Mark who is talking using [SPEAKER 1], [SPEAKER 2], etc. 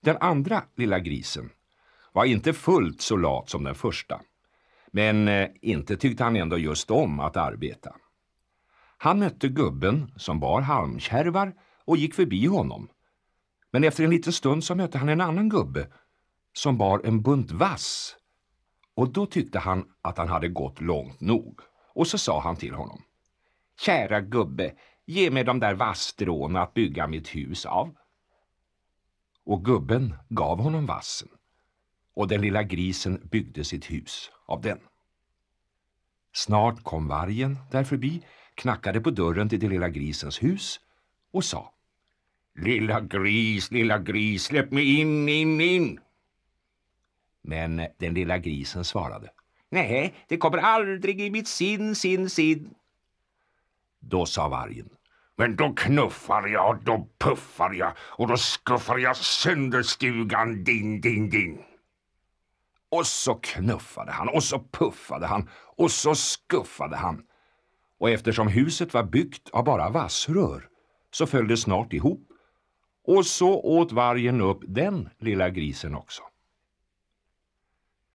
[SPEAKER 1] Den andra lilla grisen var inte fullt så lat som den första, men inte tyckte han ändå just om att arbeta. Han mötte gubben som bar halmkärvar och gick förbi honom. Men efter en liten stund så mötte han en annan gubbe som bar en bunt vass. Och då tyckte han att han hade gått långt nog. Och så sa han till honom: kära gubbe, ge mig de där vassstråna att bygga mitt hus av. Och gubben gav honom vassen. Och den lilla grisen byggde sitt hus av den. Snart kom vargen där förbi, knackade på dörren till den lilla grisens hus och sa: lilla gris, släpp mig in. Men den lilla grisen svarade: nej, det kommer aldrig i mitt sin. Då sa vargen: men då knuffar jag, då puffar jag och då skuffar jag sönder stugan din. Och så knuffade han och så puffade han och så skuffade han. Och eftersom huset var byggt av bara vassrör så föll det snart ihop. Och så åt vargen upp den lilla grisen också.